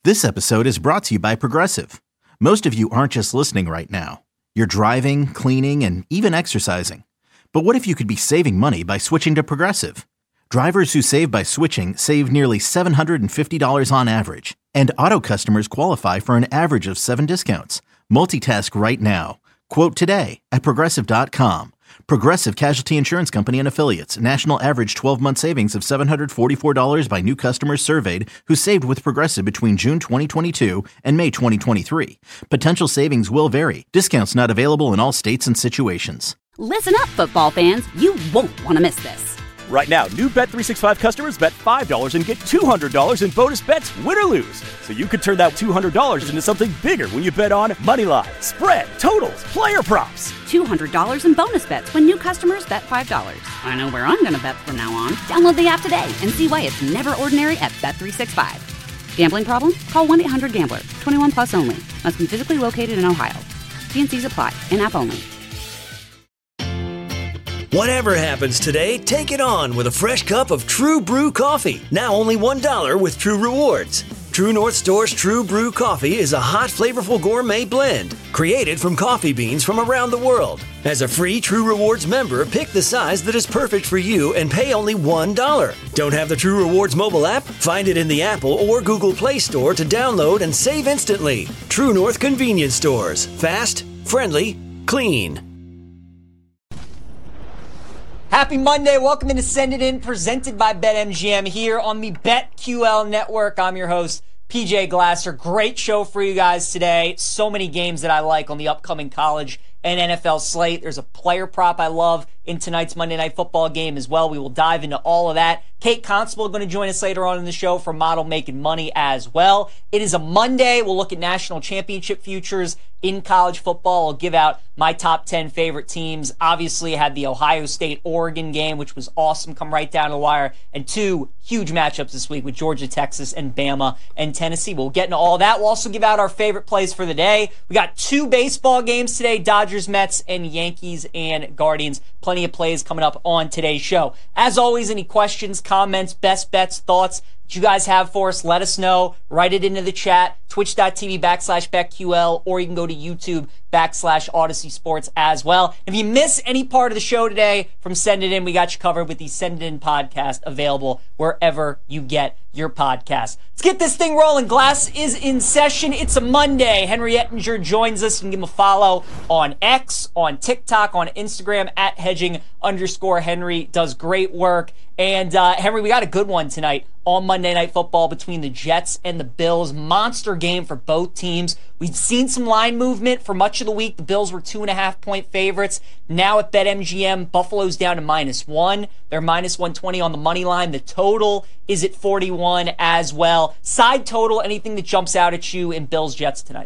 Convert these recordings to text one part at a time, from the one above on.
This episode is brought to you by Progressive. Most of you aren't just listening right now. You're driving, cleaning, and even exercising. But what if you could be saving money by switching to Progressive? Drivers who save by switching save nearly $750 on average. And auto customers qualify for an average of 7 discounts. Multitask right now. Quote today at Progressive.com. Progressive Casualty Insurance Company and Affiliates. National average 12-month savings of $744 by new customers surveyed who saved with Progressive between June 2022 and May 2023. Potential savings will vary. Discounts not available in all states and situations. Listen up, football fans. You won't want to miss this. Right now, new Bet365 customers bet $5 and get $200 in bonus bets, win or lose. So you could turn that $200 into something bigger when you bet on Moneyline, spread, totals, player props. $200 in bonus bets when new customers bet $5. I know where I'm going to bet from now on. Download the app today and see why it's never ordinary at Bet365. Gambling problem? Call 1-800-GAMBLER. 21 plus only. Must be physically located in Ohio. T&Cs apply. In-app only. Whatever happens today, take it on with a fresh cup of True Brew coffee. Now only $1 with True Rewards. True North Store's True Brew coffee is a hot, flavorful gourmet blend created from coffee beans from around the world. As a free True Rewards member, pick the size that is perfect for you and pay only $1. Don't have the True Rewards mobile app? Find it in the Apple or Google Play Store to download and save instantly. True North Convenience Stores. Fast, friendly, clean. Happy Monday. Welcome into Send It In, presented by BetMGM here on the BetQL Network. I'm your host, PJ Glasser. Great show for you guys today. So many games that I like on the upcoming college and NFL slate. There's a player prop I love in tonight's Monday Night Football game as well. We will dive into all of that. Kate Constable going to join us later on in the show for Model Making Money as well. It is a Monday. We'll look at national championship futures in college football. I'll give out my top 10 favorite teams. Obviously, I had the Ohio State-Oregon game, which was awesome, come right down to the wire. And 2 huge matchups this week with Georgia, Texas, and Bama and Tennessee. We'll get into all that. We'll also give out our favorite plays for the day. We got 2 baseball games today, Dodgers, Mets, and Yankees and Guardians. Plenty of plays coming up on today's show. As always, any questions, comments, best bets, thoughts that you guys have for us, let us know. Write it into the chat, twitch.tv/BetQL, or you can go to YouTube/Odyssey Sports as well. If you miss any part of the show today from Send It In, we got you covered with the Send It In podcast, available wherever you get your podcast. Let's get this thing rolling. Glass is in session. It's a Monday. Henry Ettinger joins us. You can give him a follow on X, on TikTok, on Instagram, at hedging_Henry. Does great work. And Henry, we got a good one tonight on Monday Night Football between the Jets and the Bills. Monster game for both teams. We've seen some line movement for much of the week. The Bills were 2.5-point favorites. Now at BetMGM, Buffalo's down to -1. They're -120 on the money line. The total is at 41 as well. Side total, anything that jumps out at you in Bills-Jets tonight?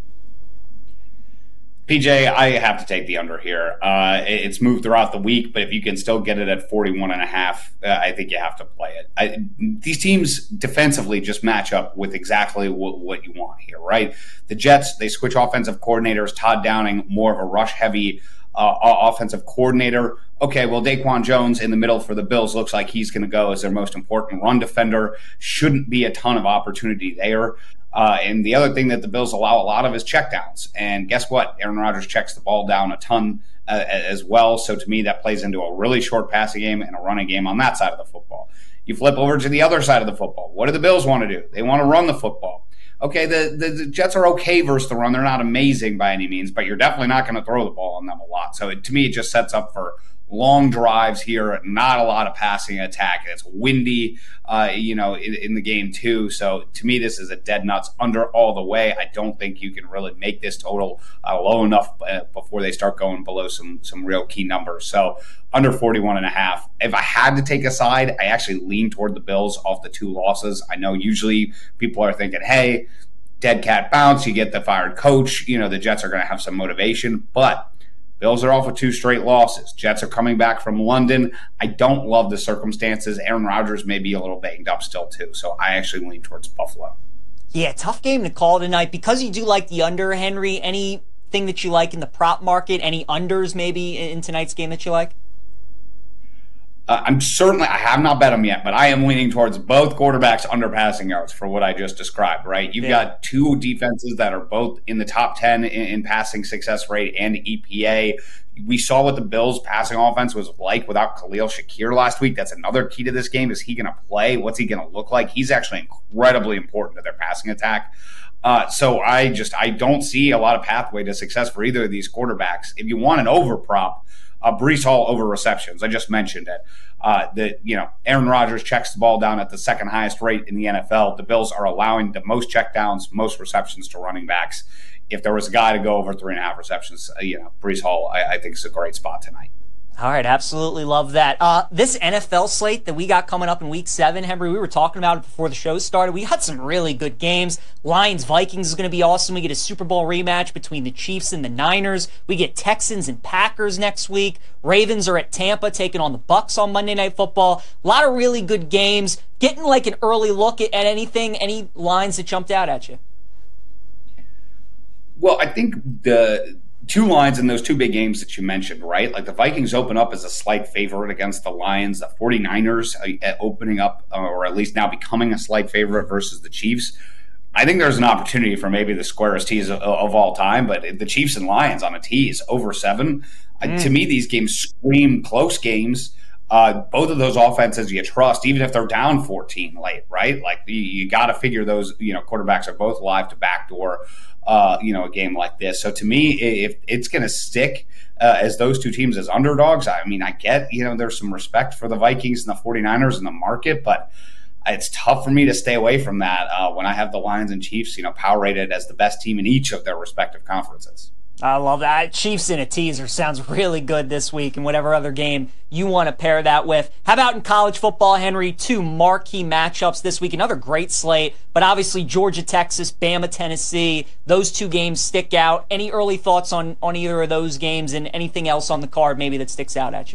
PJ, I have to take the under here. It's moved throughout the week, but if you can still get it at 41.5, I think you have to play it. These teams defensively just match up with exactly what you want here, right? The Jets, they switch offensive coordinators. Todd Downing, more of a rush-heavy offensive coordinator. Okay, well, Daquan Jones in the middle for the Bills looks like he's going to go as their most important run defender. Shouldn't be a ton of opportunity there. And the other thing that the Bills allow a lot of is checkdowns. And guess what? Aaron Rodgers checks the ball down a ton as well. So to me, that plays into a really short passing game and a running game on that side of the football. You flip over to the other side of the football. What do the Bills want to do? They want to run the football. Okay, the Jets are okay versus the run. They're not amazing by any means, but you're definitely not going to throw the ball on them a lot. So to me, it just sets up for long drives here, not a lot of passing attack. It's windy, in the game too. So to me, this is a dead nuts under all the way. I don't think you can really make this total low enough before they start going below some real key numbers. So under 41.5. If I had to take a side, I actually lean toward the Bills off the 2 losses. I know usually people are thinking, hey, dead cat bounce, you get the fired coach. The Jets are going to have some motivation, but Bills are off with 2 straight losses. Jets are coming back from London. I don't love the circumstances. Aaron Rodgers may be a little banged up still too, so I actually lean towards Buffalo. Yeah, tough game to call tonight. Because you do like the under, Henry, anything that you like in the prop market? Any unders maybe in tonight's game that you like? I have not bet them yet, but I am leaning towards both quarterbacks under passing yards for what I just described, right? You've got two defenses that are both in the top 10 in passing success rate and EPA. We saw what the Bills' passing offense was like without Khalil Shakir last week. That's another key to this game. Is he going to play? What's he going to look like? He's actually incredibly important to their passing attack. So I don't see a lot of pathway to success for either of these quarterbacks. If you want an over prop, Breece Hall over receptions. I just mentioned it. Aaron Rodgers checks the ball down at the second highest rate in the NFL. The Bills are allowing the most checkdowns, most receptions to running backs. If there was a guy to go over 3.5 receptions, Breece Hall, I think is a great spot tonight. All right, absolutely love that. This NFL slate that we got coming up in Week 7, Henry, we were talking about it before the show started. We had some really good games. Lions-Vikings is going to be awesome. We get a Super Bowl rematch between the Chiefs and the Niners. We get Texans and Packers next week. Ravens are at Tampa taking on the Bucs on Monday Night Football. A lot of really good games. Getting like an early look at anything, any lines that jumped out at you? Well, I think the two lines in those two big games that you mentioned, right? Like the Vikings open up as a slight favorite against the Lions. The 49ers opening up, or at least now becoming a slight favorite versus the Chiefs. I think there's an opportunity for maybe the squarest tease of all time, but the Chiefs and Lions on a tease over 7. To me, these games scream close games. Both of those offenses you trust, even if they're down 14 late, right? Like you got to figure those, quarterbacks are both live to backdoor, a game like this. So to me, if it's going to stick as those two teams as underdogs, I mean, I get, there's some respect for the Vikings and the 49ers in the market, but it's tough for me to stay away from that when I have the Lions and Chiefs, power rated as the best team in each of their respective conferences. I love that. Chiefs in a teaser sounds really good this week, and whatever other game you want to pair that with. How about in college football, Henry? 2 marquee matchups this week. Another great slate, but obviously Georgia, Texas, Bama, Tennessee. Those 2 games stick out. Any early thoughts on either of those games and anything else on the card maybe that sticks out at you?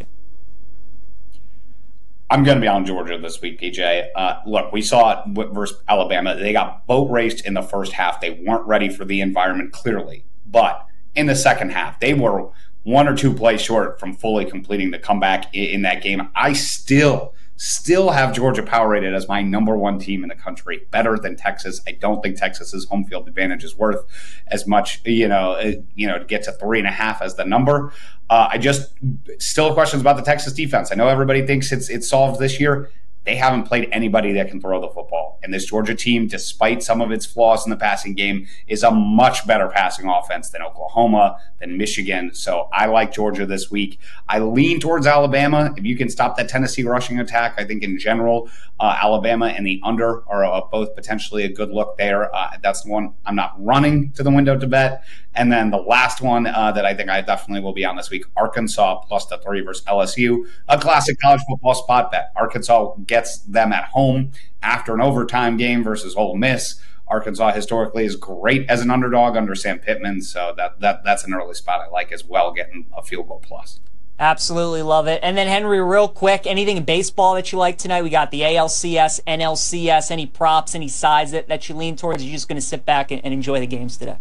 I'm going to be on Georgia this week, PJ. Look, we saw it versus Alabama. They got boat raced in the first half. They weren't ready for the environment, clearly. But in the second half, they were 1 or 2 plays short from fully completing the comeback in that game. I still have Georgia power rated as my number 1 team in the country, better than Texas. I don't think Texas's home field advantage is worth as much, to get to 3.5 as the number. I just still have questions about the Texas defense. I know everybody thinks it's solved this year. They haven't played anybody that can throw the football. And this Georgia team, despite some of its flaws in the passing game, is a much better passing offense than Oklahoma, than Michigan. So I like Georgia this week. I lean towards Alabama. If you can stop that Tennessee rushing attack, I think in general, Alabama and the under are both potentially a good look there. That's the one I'm not running to the window to bet. And then the last one that I think I definitely will be on this week, Arkansas plus the 3 versus LSU. A classic college football spot bet. Arkansas gets them at home after an overtime game versus Ole Miss. Arkansas historically is great as an underdog under Sam Pittman, so that's an early spot I like as well, getting a field goal plus. Absolutely love it. And then, Henry, real quick, anything in baseball that you like tonight? We got the ALCS, NLCS, any props, any sides that you lean towards? You're just going to sit back and enjoy the games today?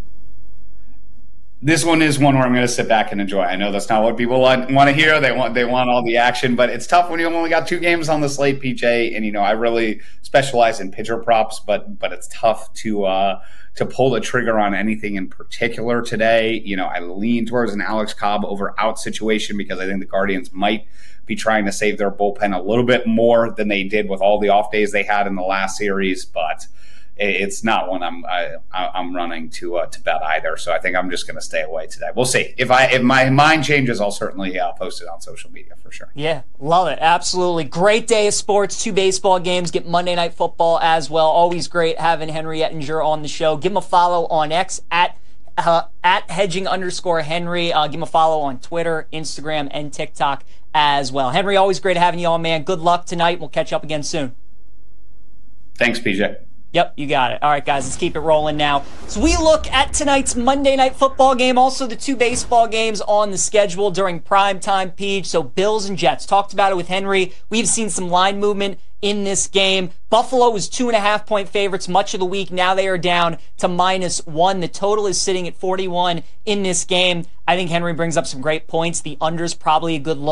This one is one where I'm going to sit back and enjoy. I know that's not what people want to hear. They want all the action, but it's tough when you only got 2 games on the slate, PJ. And I really specialize in pitcher props, but it's tough to pull the trigger on anything in particular today. I lean towards an Alex Cobb over out situation because I think the Guardians might be trying to save their bullpen a little bit more than they did with all the off days they had in the last series, but it's not one I'm running to bet either. So I think I'm just going to stay away today. We'll see. If my mind changes, I'll certainly post it on social media for sure. Yeah, love it. Absolutely. Great day of sports. 2 baseball games. Get Monday Night Football as well. Always great having Henry Ettinger on the show. Give him a follow on X at hedging_Henry. Give him a follow on Twitter, Instagram, and TikTok as well. Henry, always great having you on, man. Good luck tonight. We'll catch up again soon. Thanks, PJ. Yep, you got it. All right, guys, let's keep it rolling now. So we look at tonight's Monday Night Football game, also the 2 baseball games on the schedule during prime time, Peach. So Bills and Jets. Talked about it with Henry. We've seen some line movement in this game. Buffalo was 2.5-point favorites much of the week. Now they are down to -1. The total is sitting at 41 in this game. I think Henry brings up some great points. The under's probably a good look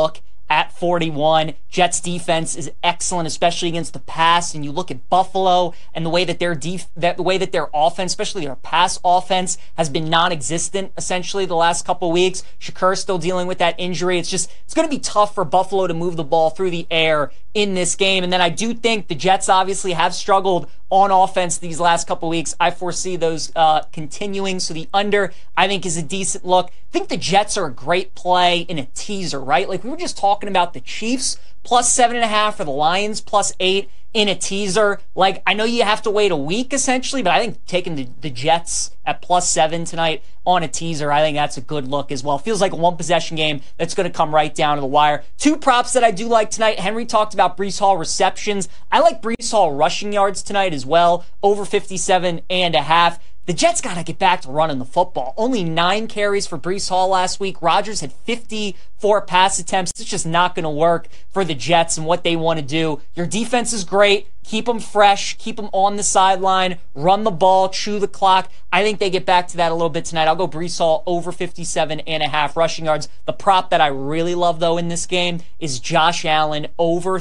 at 41. Jets defense is excellent, especially against the pass. And you look at Buffalo and the way that their offense, especially their pass offense, has been non-existent essentially the last couple weeks. Shakur's still dealing with that injury. It's going to be tough for Buffalo to move the ball through the air in this game. And then I do think the Jets obviously have struggled on offense these last couple weeks. I foresee those continuing. So the under, I think, is a decent look. I think the Jets are a great play in a teaser, right? Like we were just talking about the Chiefs plus 7.5 or the Lions plus 8 in a teaser. Like, I know you have to wait a week essentially, but I think taking the Jets at plus 7 tonight on a teaser, I think that's a good look as well. Feels like a one possession game that's going to come right down to the wire. Two props that I do like tonight. Henry talked about Breece Hall receptions. I like Breece Hall rushing yards tonight as well, over 57.5. The Jets got to get back to running the football. Only 9 carries for Breece Hall last week. Rodgers had 54 pass attempts. It's just not going to work for the Jets and what they want to do. Your defense is great. Keep them fresh. Keep them on the sideline. Run the ball. Chew the clock. I think they get back to that a little bit tonight. I'll go Breece Hall over 57.5 rushing yards. The prop that I really love, though, in this game is Josh Allen over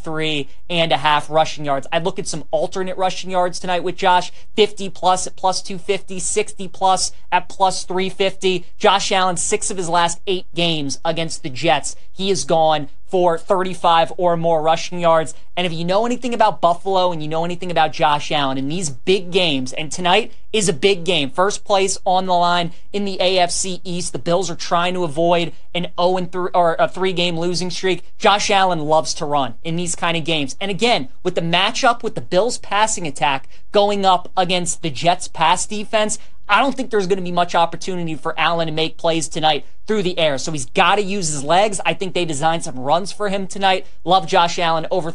33.5 rushing yards. I'd look at some alternate rushing yards tonight with Josh. 50 plus at plus 250, 60 plus at plus 350. Josh Allen, 6 of his last 8 games against the Jets, he has gone for 35 or more rushing yards. And if you know anything about Buffalo and you know anything about Josh Allen in these big games, and tonight is a big game, first place on the line in the AFC East. The Bills are trying to avoid an 0-3 or a 3-game losing streak. Josh Allen loves to run in these kind of games. And again, with the matchup with the Bills passing attack going up against the Jets pass defense, I don't think there's going to be much opportunity for Allen to make plays tonight through the air. So he's got to use his legs. I think they designed some runs for him tonight. Love Josh Allen over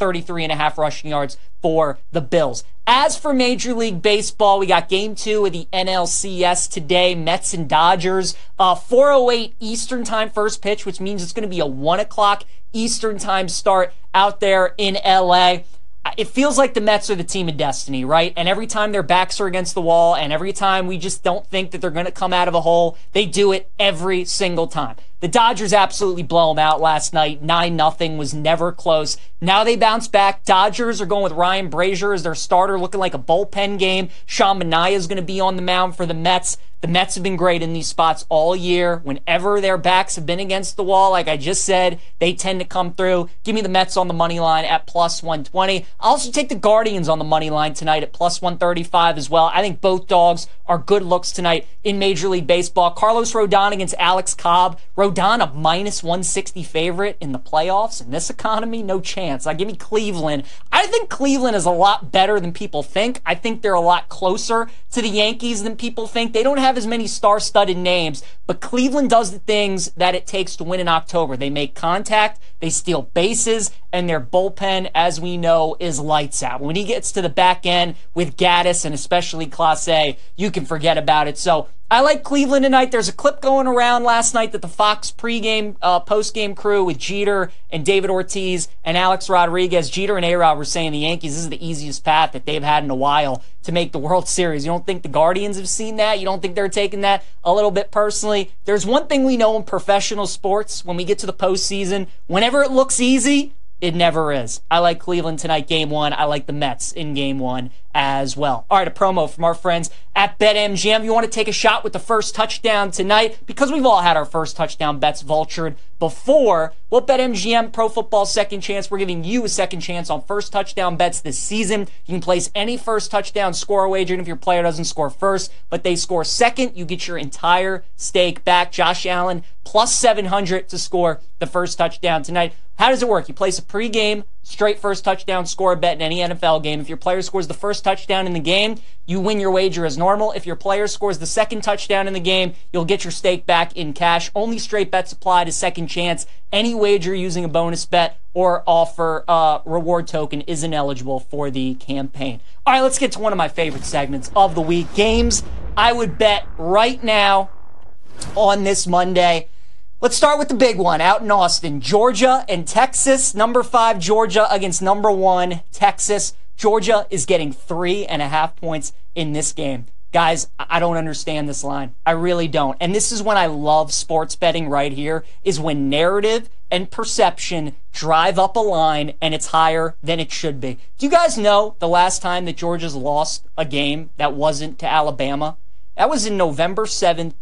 33.5 rushing yards for the Bills. As for Major League Baseball, we got Game 2 of the NLCS today. Mets and Dodgers. 4:08 Eastern Time first pitch, which means it's going to be a 1 o'clock Eastern Time start out there in LA. It feels like the Mets are the team of destiny, right? And every time their backs are against the wall and every time we just don't think that they're going to come out of a hole, they do it every single time. The Dodgers absolutely blow them out last night. 9-0 was never close. Now they bounce back. Dodgers are going with Ryan Brazier as their starter, looking like a bullpen game. Sean Manaea is going to be on the mound for the Mets. The Mets have been great in these spots all year. Whenever their backs have been against the wall, like I just said, they tend to come through. Give me the Mets on the money line at plus 120. I'll also take the Guardians on the money line tonight at plus 135 as well. I think both dogs are good looks tonight in Major League Baseball. Carlos Rodon against Alex Cobb. Rodon a minus 160 favorite in the playoffs. In this economy, no chance. Give me Cleveland. I think Cleveland is a lot better than people think. I think they're a lot closer to the Yankees than people think. They don't have as many star-studded names, but Cleveland does the things that it takes to win in October. They make contact, they steal bases, and their bullpen, as we know, is lights out. When he gets to the back end with Gaddis and especially Clase, you can forget about it. So I like Cleveland tonight. There's a clip going around last night that the Fox pregame, postgame crew with Jeter and David Ortiz and Alex Rodriguez, Jeter and A-Rod were saying the Yankees, this is the easiest path that they've had in a while to make the World Series. You don't think the Guardians have seen that? You don't think they're taking that a little bit personally? There's one thing we know in professional sports when we get to the postseason, whenever it looks easy, it never is. I like Cleveland tonight, Game 1. I like the Mets in Game 1 as well. All right, a promo from our friends at BetMGM. If you want to take a shot with the first touchdown tonight, because we've all had our first touchdown bets vultured before, well, BetMGM Pro Football Second Chance, we're giving you a second chance on first touchdown bets this season. You can place any first touchdown score wager, and if your player doesn't score first, but they score second, you get your entire stake back. Josh Allen, plus 700 to score the first touchdown tonight. How does it work? You place a pregame straight first touchdown score bet in any NFL game. If your player scores the first touchdown in the game, you win your wager as normal. If your player scores the second touchdown in the game, you'll get your stake back in cash. Only straight bets apply to second chance. Any wager using a bonus bet or offer reward token isn't eligible for the campaign. All right, let's get to one of my favorite segments of the week. Games I would bet right now on this Monday. Let's start with the big one out in Austin. Georgia and Texas. Number 5, Georgia against number 1, Texas. Georgia is getting 3.5 points in this game. Guys, I don't understand this line. I really don't. And this is when I love sports betting right here, is when narrative and perception drive up a line, and it's higher than it should be. Do you guys know the last time that Georgia's lost a game that wasn't to Alabama? That was in November 7th,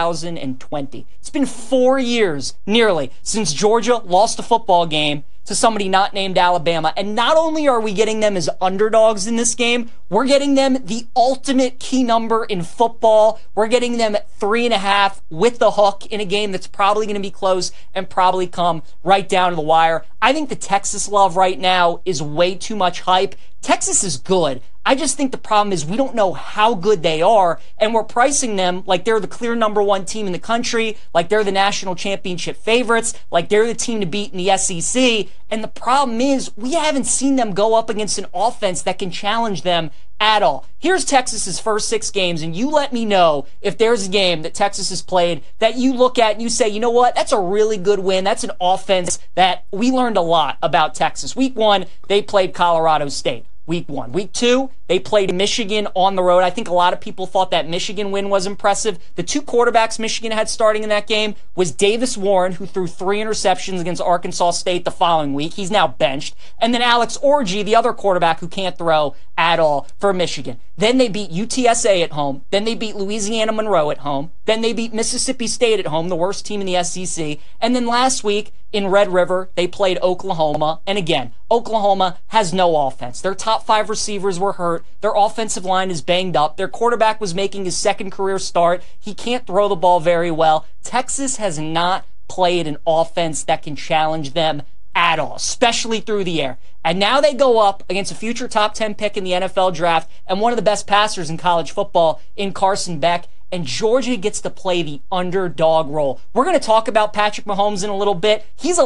2020. It's been 4 years, nearly, since Georgia lost a football game to somebody not named Alabama. And not only are we getting them as underdogs in this game, we're getting them the ultimate key number in football. We're getting them at 3.5 with the hook in a game that's probably going to be close and probably come right down to the wire. I think the Texas love right now is way too much hype. Texas is good. I just think the problem is we don't know how good they are, and we're pricing them like they're the clear number one team in the country, like they're the national championship favorites, like they're the team to beat in the SEC. And the problem is we haven't seen them go up against an offense that can challenge them at all. Here's Texas's first 6 games, and you let me know if there's a game that Texas has played that you look at and you say, you know what, that's a really good win. That's an offense that we learned a lot about Texas. Week 1, they played Colorado State. Week 1. Week 2, they played Michigan on the road. I think a lot of people thought that Michigan win was impressive. The 2 quarterbacks Michigan had starting in that game was Davis Warren, who threw 3 interceptions against Arkansas State the following week. He's now benched. And then Alex Orji, the other quarterback who can't throw at all for Michigan. Then they beat UTSA at home. Then they beat Louisiana Monroe at home. Then they beat Mississippi State at home, the worst team in the SEC. And then last week in Red River, they played Oklahoma. And again, Oklahoma has no offense. Their top 5 receivers were hurt. Their offensive line is banged up. Their quarterback was making his second career start. He can't throw the ball very well. Texas has not played an offense that can challenge them at all, especially through the air. And now they go up against a future top 10 pick in the NFL draft and one of the best passers in college football in Carson Beck. And Georgia gets to play the underdog role. We're going to talk about Patrick Mahomes in a little bit. He's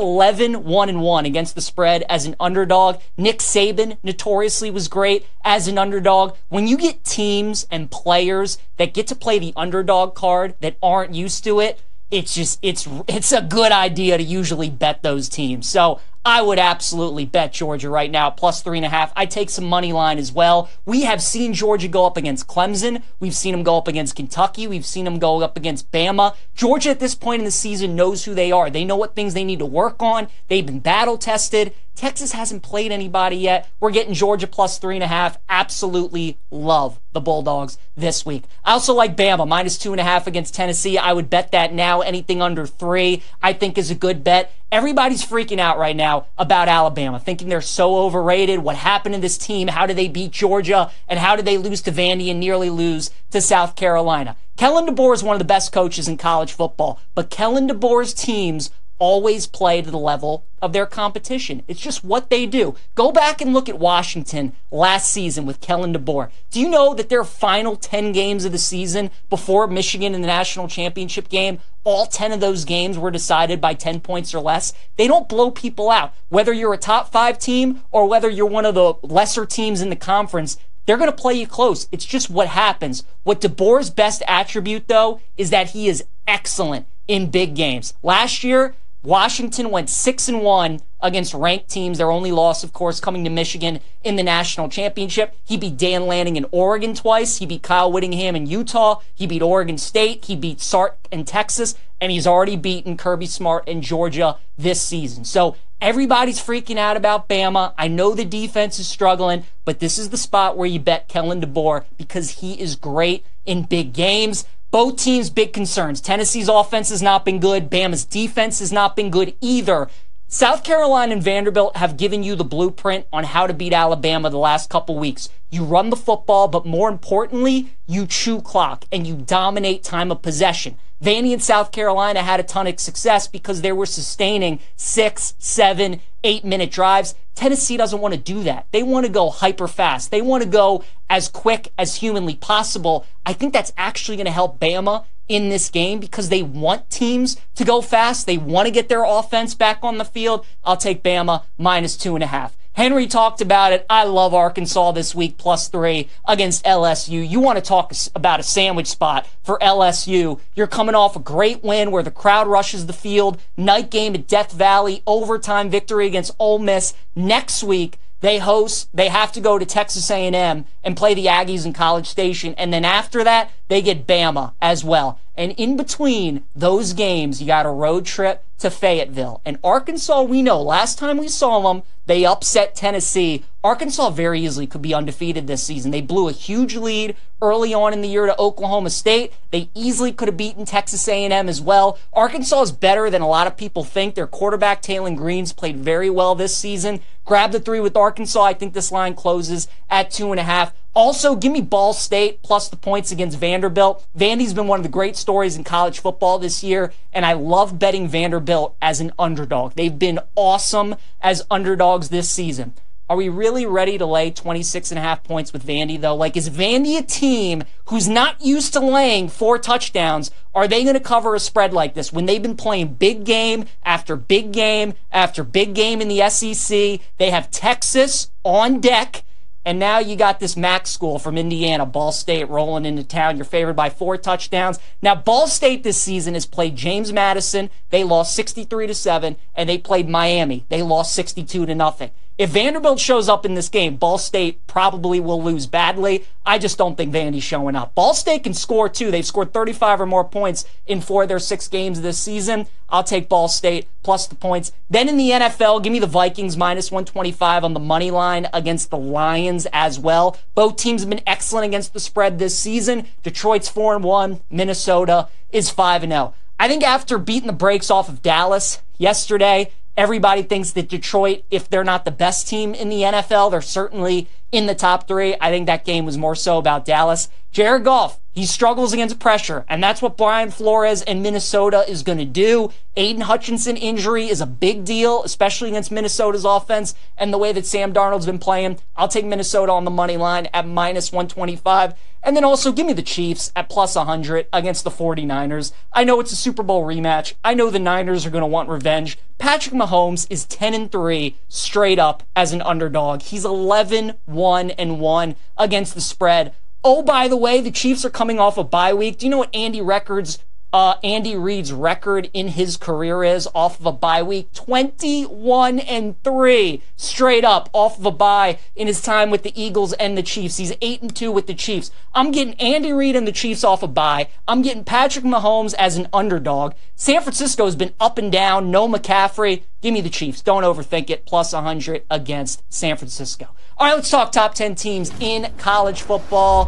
11-1-1 against the spread as an underdog. Nick Saban notoriously was great as an underdog. When you get teams and players that get to play the underdog card that aren't used to it, it's a good idea to usually bet those teams. So I would absolutely bet Georgia right now, plus 3.5. I take some money line as well. We have seen Georgia go up against Clemson. We've seen them go up against Kentucky. We've seen them go up against Bama. Georgia at this point in the season knows who they are. They know what things they need to work on. They've been battle tested. Texas hasn't played anybody yet. We're getting Georgia plus 3.5. Absolutely love the Bulldogs this week. I also like Bama, minus 2.5 against Tennessee. I would bet that now. Anything under 3, I think is a good bet. Everybody's freaking out right now about Alabama, thinking they're so overrated. What happened to this team? How did they beat Georgia? And how did they lose to Vandy and nearly lose to South Carolina? Kellen DeBoer is one of the best coaches in college football, but Kellen DeBoer's teams always play to the level of their competition. It's just what they do. Go back and look at Washington last season with Kellen DeBoer. Do you know that their final 10 games of the season before Michigan in the national championship game, all 10 of those games were decided by 10 points or less? They don't blow people out. Whether you're a top 5 team or whether you're one of the lesser teams in the conference, they're going to play you close. It's just what happens. What DeBoer's best attribute, though, is that he is excellent in big games. Last year, Washington went 6-1 against ranked teams. Their only loss, of course, coming to Michigan in the national championship. He beat Dan Lanning in Oregon twice. He beat Kyle Whittingham in Utah. He beat Oregon State. He beat Sark in Texas. And he's already beaten Kirby Smart in Georgia this season. So everybody's freaking out about Bama. I know the defense is struggling, but this is the spot where you bet Kellen DeBoer because he is great in big games. Both teams, big concerns. Tennessee's offense has not been good. Bama's defense has not been good either. South Carolina and Vanderbilt have given you the blueprint on how to beat Alabama the last couple weeks. You run the football, but more importantly, you chew clock and you dominate time of possession. Vandy and South Carolina had a ton of success because they were sustaining 6, 7, 8-minute drives. Tennessee doesn't want to do that. They want to go hyper fast. They want to go as quick as humanly possible. I think that's actually going to help Bama in this game because they want teams to go fast. They want to get their offense back on the field. I'll take Bama minus 2.5. Henry talked about it. I love Arkansas this week, plus 3 against LSU. You want to talk about a sandwich spot for LSU. You're coming off a great win where the crowd rushes the field. Night game at Death Valley. Overtime victory against Ole Miss. Next week, they have to go to Texas A&M and play the Aggies in College Station. And then after that, they get Bama as well. And in between those games, you got a road trip to Fayetteville. And Arkansas, we know, last time we saw them, they upset Tennessee. Arkansas very easily could be undefeated this season. They blew a huge lead early on in the year to Oklahoma State. They easily could have beaten Texas A&M as well. Arkansas is better than a lot of people think. Their quarterback, Taylon Green's played very well this season. Grab the 3 with Arkansas. I think this line closes at 2.5. Also, give me Ball State plus the points against Vanderbilt. Vandy's been one of the great stories in college football this year, and I love betting Vanderbilt as an underdog. They've been awesome as underdogs this season. Are we really ready to lay 26.5 points with Vandy, though? Like, is Vandy a team who's not used to laying 4 touchdowns? Are they going to cover a spread like this when they've been playing big game after big game after big game in the SEC? They have Texas on deck. And now you got this MAC school from Indiana, Ball State, rolling into town. You're favored by 4 touchdowns. Now, Ball State this season has played James Madison. They lost 63-7, and they played Miami. They lost 62-0. If Vanderbilt shows up in this game, Ball State probably will lose badly. I just don't think Vandy's showing up. Ball State can score, too. They've scored 35 or more points in 4 of their 6 games this season. I'll take Ball State plus the points. Then in the NFL, give me the Vikings minus 125 on the money line against the Lions as well. Both teams have been excellent against the spread this season. Detroit's 4-1. Minnesota is 5-0. I think after beating the brakes off of Dallas yesterday, everybody thinks that Detroit, if they're not the best team in the NFL, they're certainly in the top 3. I think that game was more so about Dallas. Jared Goff, he struggles against pressure, and that's what Brian Flores and Minnesota is going to do. Aiden Hutchinson injury is a big deal, especially against Minnesota's offense and the way that Sam Darnold's been playing. I'll take Minnesota on the money line at minus 125. And then also give me the Chiefs at plus 100 against the 49ers. I know it's a Super Bowl rematch. I know the Niners are going to want revenge. Patrick Mahomes is 10-3 straight up as an underdog. He's 11-1-1 against the spread. Oh, by the way, the Chiefs are coming off a bye week. Do you know what Andy Reid's record in his career is off of a bye week? 21-3 straight up off of a bye in his time with the Eagles and the Chiefs. He's 8-2 with the Chiefs. I'm getting Andy Reid and the Chiefs off a bye. I'm getting Patrick Mahomes as an underdog. San Francisco has been up and down. No McCaffrey. Give me the Chiefs. Don't overthink it. Plus 100 against San Francisco. All right, let's talk top 10 teams in college football.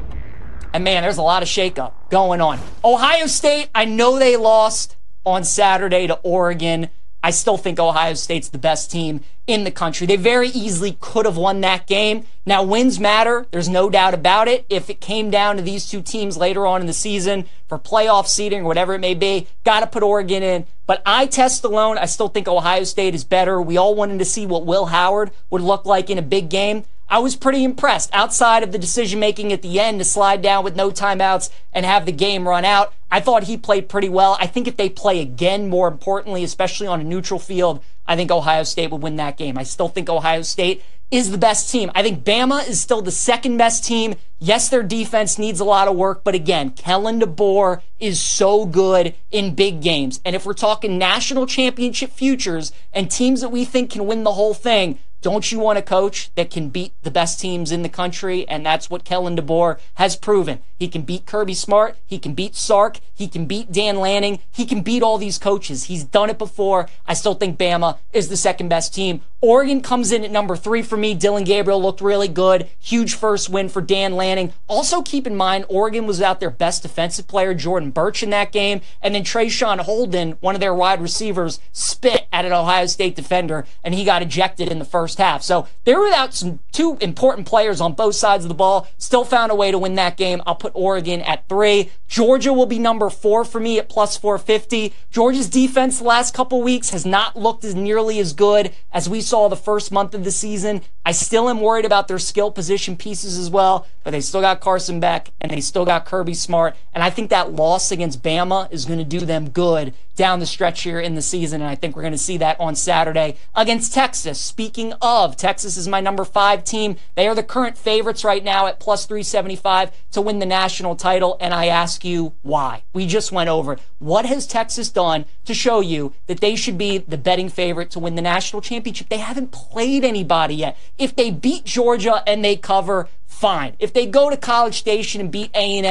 And man, there's a lot of shakeup going on. Ohio State, I know they lost on Saturday to Oregon. I still think Ohio State's the best team in the country. They very easily could have won that game. Now, wins matter. There's no doubt about it. If it came down to these two teams later on in the season for playoff seeding or whatever it may be, got to put Oregon in. But eye test alone, I still think Ohio State is better. We all wanted to see what Will Howard would look like in a big game. I was pretty impressed outside of the decision-making at the end to slide down with no timeouts and have the game run out. I thought he played pretty well. I think if they play again, more importantly, especially on a neutral field, I think Ohio State would win that game. I still think Ohio State is the best team. I think Bama is still the second best team. Yes, their defense needs a lot of work, but again, Kellen DeBoer is so good in big games. And if we're talking national championship futures and teams that we think can win the whole thing, don't you want a coach that can beat the best teams in the country? And that's what Kellen DeBoer has proven. He can beat Kirby Smart. He can beat Sark. He can beat Dan Lanning. He can beat all these coaches. He's done it before. I still think Bama is the second best team. Oregon comes in at number 3 for me. Dillon Gabriel looked really good. Huge first win for Dan Lanning. Also keep in mind, Oregon was without their best defensive player, Jordan Birch, in that game. And then Trayshawn Holden, one of their wide receivers, spit at an Ohio State defender, and he got ejected in the first half. So they were without some 2 important players on both sides of the ball. Still found a way to win that game. I'll put Oregon at 3. Georgia will be number 4 for me at plus 450. Georgia's defense the last couple weeks has not looked as nearly as good as we saw the first month of the season. I still am worried about their skill position pieces as well, but they still got Carson Beck and they still got Kirby Smart. And I think that loss against Bama is going to do them good down the stretch here in the season. And I think we're going to see that on Saturday against Texas. Speaking of, Texas is my number 5 team. They are the current favorites right now at plus 375 to win the national title. And I ask you why. We just went over it. What has Texas done to show you that they should be the betting favorite to win the national championship? They haven't played anybody yet. If they beat Georgia and they cover, fine. If they go to College Station and beat A&M,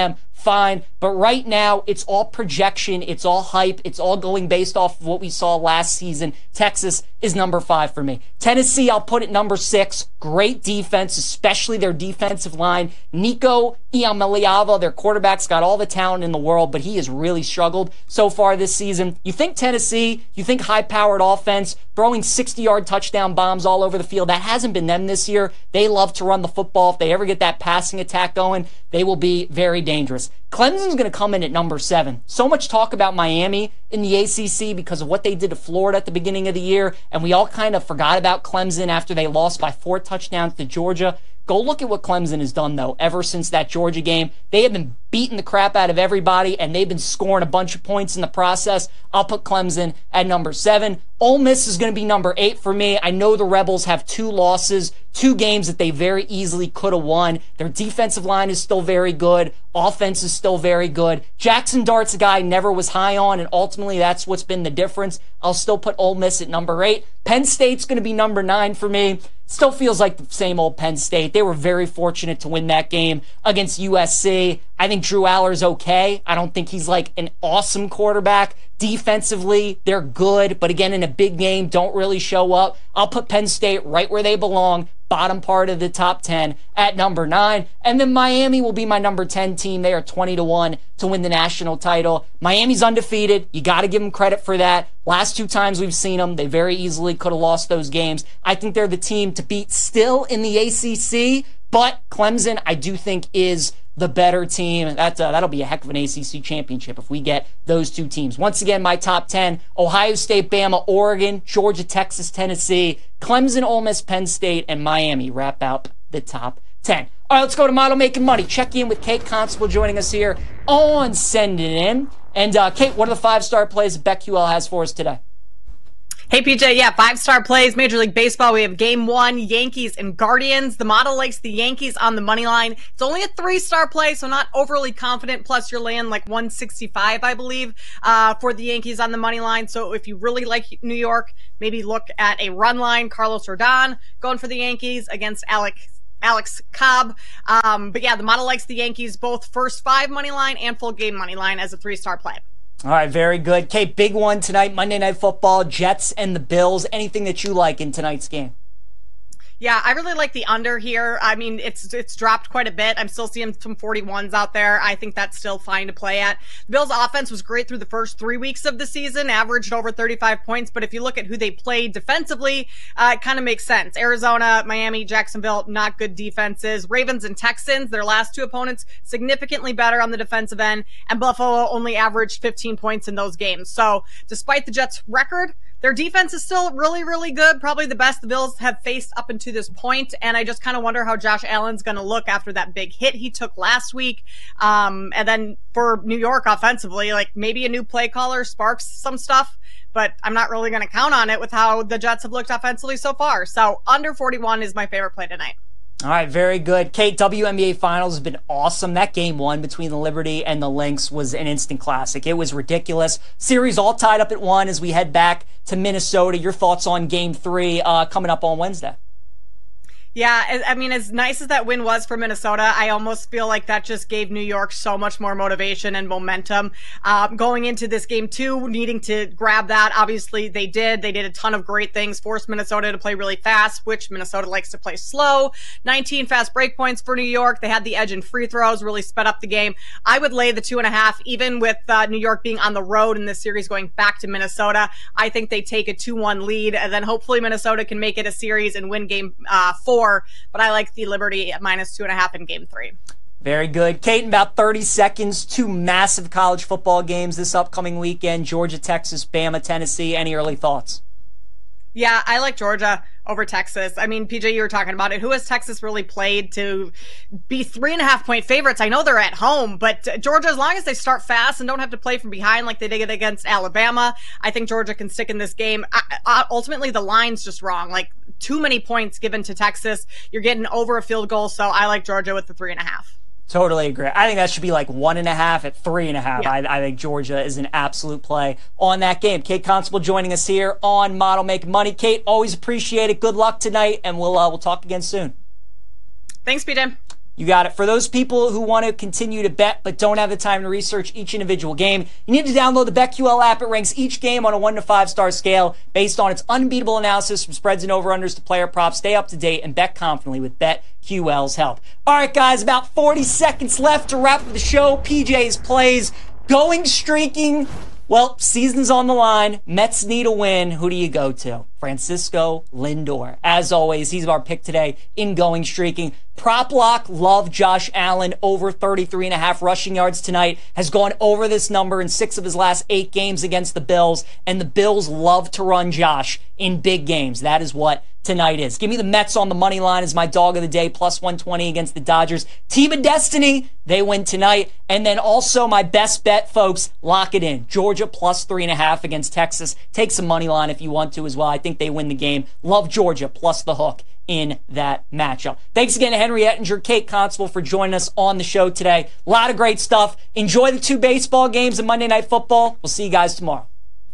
fine. But right now, it's all projection, it's all hype, it's all going based off of what we saw last season. Texas is number 5 for me. Tennessee, I'll put at number 6. Great defense, especially their defensive line. Nico Iamaleava, their quarterback's got all the talent in the world, but he has really struggled so far this season. You think Tennessee, you think high-powered offense, throwing 60-yard touchdown bombs all over the field. That hasn't been them this year. They love to run the football. If they ever get that passing attack going, they will be very dangerous. Clemson's going to come in at number 7. So much talk about Miami in the ACC because of what they did to Florida at the beginning of the year, and we all kind of forgot about Clemson after they lost by 4 touchdowns to Georgia. Go look at what Clemson has done, though, ever since that Georgia game. They have been beating the crap out of everybody, and they've been scoring a bunch of points in the process. I'll put Clemson at number 7. Ole Miss is going to be number 8 for me. I know the Rebels have 2 losses, 2 games that they very easily could have won. Their defensive line is still very good. Offense is still very good. Jackson Dart's a guy I never was high on, and ultimately that's what's been the difference. I'll still put Ole Miss at number 8. Penn State's going to be number 9 for me. Still feels like the same old Penn State. They were very fortunate to win that game against USC. I think Drew Aller's okay. I don't think he's like an awesome quarterback. Defensively, they're good, but again, in a big game, don't really show up. I'll put Penn State right where they belong, bottom part of the top 10 at number 9. And then Miami will be my number 10 team. They are 20-1 to win the national title. Miami's undefeated. You got to give them credit for that. Last 2 times we've seen them, they very easily could have lost those games. I think they're the team to beat still in the ACC, but Clemson, I do think, is the better team. That'll be a heck of an ACC championship if we get those 2 teams. Once again, my top 10, Ohio State, Bama, Oregon, Georgia, Texas, Tennessee, Clemson, Ole Miss, Penn State, and Miami wrap up the top 10. All right, let's go to Model Making Money. Check in with Kate Constable joining us here on Send It In. And Kate, what are the 5-star plays that BetQL has for us today? Hey, PJ, 5-star plays, Major League Baseball. We have Game 1, Yankees and Guardians. The model likes the Yankees on the money line. It's only a 3-star play, so not overly confident. Plus, you're laying like 165, I believe, for the Yankees on the money line. So if you really like New York, maybe look at a run line. Carlos Rodon going for the Yankees against Alex Cobb. But the model likes the Yankees, both first 5 money line and full game money line as a 3-star play. All right, very good. Kate, big one tonight, Monday Night Football, Jets and the Bills. Anything that you like in tonight's game? Yeah, I really like the under here. I mean, it's dropped quite a bit. I'm still seeing some 41s out there. I think that's still fine to play at. The Bills' offense was great through the first 3 weeks of the season, averaged over 35 points. But if you look at who they played defensively, it kind of makes sense. Arizona, Miami, Jacksonville, not good defenses. Ravens and Texans, their last 2 opponents, significantly better on the defensive end. And Buffalo only averaged 15 points in those games. So despite the Jets' record, their defense is still really, really good. Probably the best the Bills have faced up until this point. And I just kind of wonder how Josh Allen's going to look after that big hit he took last week. And then for New York offensively, like maybe a new play caller sparks some stuff, but I'm not really going to count on it with how the Jets have looked offensively so far. So under 41 is my favorite play tonight. All right, very good. Kate, WNBA Finals has been awesome. That Game 1 between the Liberty and the Lynx was an instant classic. It was ridiculous. Series all tied up at 1 as we head back to Minnesota. Your thoughts on Game 3 coming up on Wednesday? Yeah, I mean, as nice as that win was for Minnesota, I almost feel like that just gave New York so much more motivation and momentum. Going into this Game 2, needing to grab that, obviously they did. They did a ton of great things, forced Minnesota to play really fast, which Minnesota likes to play slow. 19 fast break points for New York. They had the edge in free throws, really sped up the game. I would lay the 2.5, even with New York being on the road in this series going back to Minnesota. I think they take a 2-1 lead, and then hopefully Minnesota can make it a series and win Game 4. But I like the Liberty at minus 2.5 in Game 3. Very good. Kate, in about 30 seconds, 2 massive college football games this upcoming weekend. Georgia, Texas, Bama, Tennessee. Any early thoughts? Yeah, I like Georgia over Texas. I mean, PJ, you were talking about it. Who has Texas really played to be 3.5-point favorites? I know they're at home, but Georgia, as long as they start fast and don't have to play from behind like they did against Alabama, I think Georgia can stick in this game. Ultimately, the line's just wrong. Like, too many points given to Texas. You're getting over a field goal, so I like Georgia with the 3.5. Totally agree. I think that should be like 1.5 at 3.5. Yeah. I think Georgia is an absolute play on that game. Kate Constable joining us here on Model Make Money. Kate, always appreciate it. Good luck tonight, and we'll talk again soon. Thanks, PJ. You got it. For those people who want to continue to bet but don't have the time to research each individual game, you need to download the BetQL app. It ranks each game on a 1 to 5 star scale based on its unbeatable analysis from spreads and over-unders to player props. Stay up to date and bet confidently with BetQL's help. All right, guys, about 40 seconds left to wrap up the show. PJ's plays. Going streaking. Well, season's on the line. Mets need a win. Who do you go to? Francisco Lindor. As always, he's our pick today in going streaking. Prop lock, love Josh Allen over 33.5 rushing yards tonight. Has gone over this number in 6 of his last 8 games against the Bills. And the Bills love to run Josh in big games. That is what tonight is. Give me the Mets on the money line as my dog of the day, plus 120 against the Dodgers. Team of Destiny, they win tonight. And then also my best bet, folks, lock it in. Georgia plus 3.5 against Texas. Take some money line if you want to as well. I think they win the game. Love Georgia plus the hook in that matchup. Thanks again to Henry Ettinger, Kate Constable for joining us on the show today. A lot of great stuff. Enjoy the 2 baseball games and Monday Night Football. We'll see you guys tomorrow.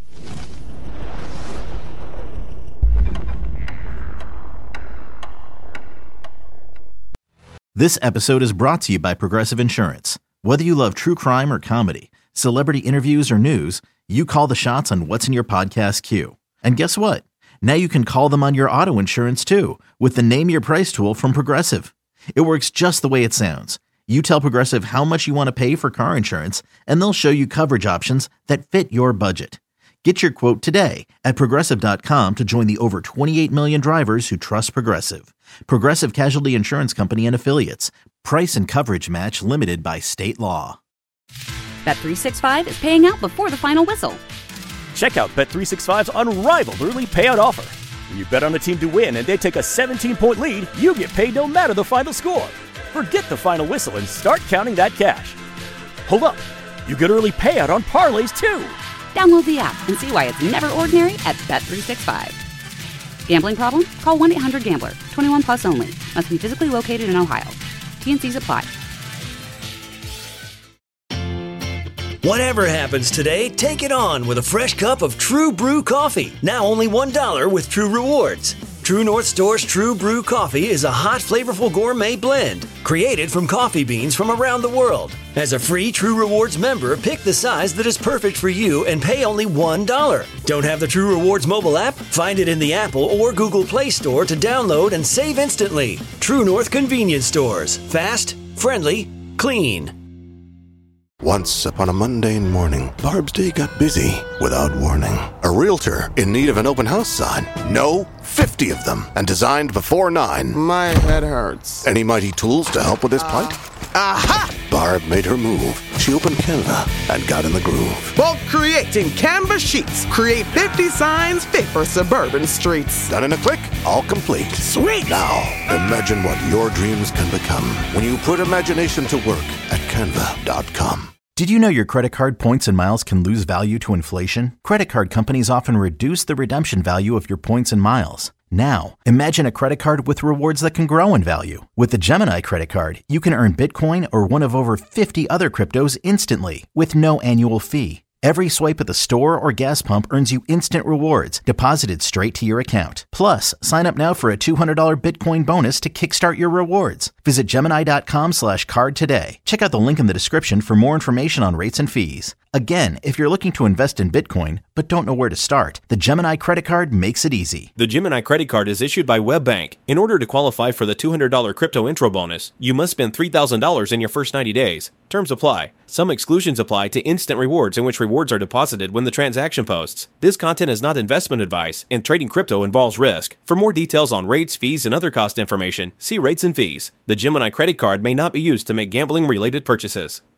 This episode is brought to you by Progressive Insurance. Whether you love true crime or comedy, celebrity interviews or news, you call the shots on what's in your podcast queue. And guess what? Now you can call them on your auto insurance too with the Name Your Price tool from Progressive. It works just the way it sounds. You tell Progressive how much you want to pay for car insurance, and they'll show you coverage options that fit your budget. Get your quote today at Progressive.com to join the over 28 million drivers who trust Progressive. Progressive Casualty Insurance Company and Affiliates. Price and coverage match limited by state law. Bet365 is paying out before the final whistle. Check out Bet365's unrivaled early payout offer. When you bet on a team to win and they take a 17-point lead, you get paid no matter the final score. Forget the final whistle and start counting that cash. Hold up. You get early payout on parlays too. Download the app and see why it's never ordinary at Bet365. Gambling problem? Call 1-800-GAMBLER. 21 plus only. Must be physically located in Ohio. T&Cs apply. Whatever happens today, take it on with a fresh cup of True Brew coffee. Now only $1 with True Rewards. True North Store's True Brew coffee is a hot, flavorful gourmet blend created from coffee beans from around the world. As a free True Rewards member, pick the size that is perfect for you and pay only $1. Don't have the True Rewards mobile app? Find it in the Apple or Google Play Store to download and save instantly. True North Convenience Stores. Fast, friendly, clean. Once upon a mundane morning, Barb's day got busy without warning. A realtor in need of an open house sign. No, 50 of them, and designed before 9. My head hurts. Any mighty tools to help with this plight? Aha! Barb made her move. She opened Canva and got in the groove. Bulk creating Canva sheets. Create 50 signs fit for suburban streets. Done in a click, all complete. Sweet! Now, imagine what your dreams can become when you put imagination to work at Canva.com. Did you know your credit card points and miles can lose value to inflation? Credit card companies often reduce the redemption value of your points and miles. Now, imagine a credit card with rewards that can grow in value. With the Gemini credit card, you can earn Bitcoin or one of over 50 other cryptos instantly with no annual fee. Every swipe at the store or gas pump earns you instant rewards deposited straight to your account. Plus, sign up now for a $200 Bitcoin bonus to kickstart your rewards. Visit Gemini.com/card today. Check out the link in the description for more information on rates and fees. Again, if you're looking to invest in Bitcoin but don't know where to start, the Gemini credit card makes it easy. The Gemini credit card is issued by WebBank. In order to qualify for the $200 crypto intro bonus, you must spend $3,000 in your first 90 days. Terms apply. Some exclusions apply to instant rewards in which rewards are deposited when the transaction posts. This content is not investment advice, and trading crypto involves risk. For more details on rates, fees, and other cost information, see rates and fees. The Gemini credit card may not be used to make gambling-related purchases.